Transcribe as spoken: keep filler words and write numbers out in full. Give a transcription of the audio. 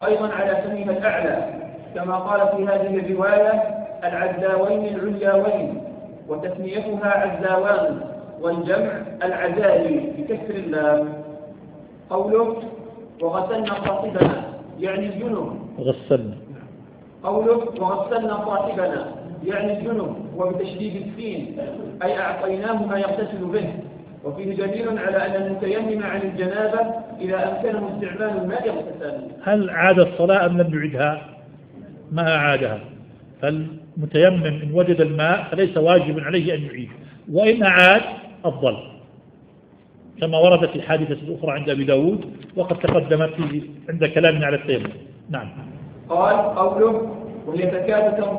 أيضا على سميها الأعلى، كما قال في هذه الرواية العزاوين العلياوين، وتسميتها عزاوان، والجمع العزالي بكسر اللام. قوله وغسلنا صاحبنا يعني الجنب. غسلنا. قوله وغسلنا صاحبنا يعني الجنب وبتشديد السين، أي أعطيناه ما يغتسل به. وفيه دليل على أن المتيمم عن الجنابة إذا أمكنه استعمال الماء يغتسل. هل عاد الصلاة أم لم يعدها؟ ما أعادها. فالمتيمم إن وجد الماء فليس واجب عليه أن يعيد، وإن أعاد أفضل، كما ورد في حادثة أخرى عند أبي داود وقد تقدمت عند كلامنا على التيمم. نعم. قال قوله وهي تكاد